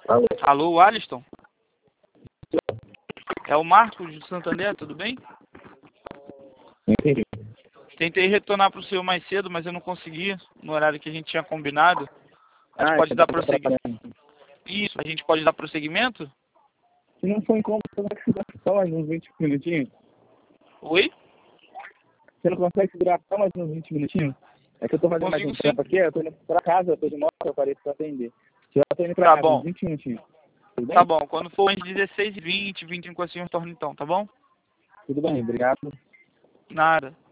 Alô? Alô, Aliston? É o Marcos de Santander, tudo bem? Entendi. Tentei retornar para o seu mais cedo, mas eu não consegui, no horário que a gente tinha combinado. A gente pode você dar tá prosseguimento? trabalhando. Isso, a gente pode dar prosseguimento? Se não for incômodo, você não consegue segurar só mais uns 20 minutinhos? Oi? Você não consegue segurar só mais uns 20 minutinhos? É que eu tô fazendo mais Consigo um sim. tempo aqui, eu tô indo pra casa, eu tô de moto, eu parei pra atender. Já tô indo pra Tá casa, bom. uns 20 minutinhos. Tudo bem? Tá bom, quando for às 16h20, 25 assim, eu retorno então, tá bom? Tudo bem, obrigado. Nada.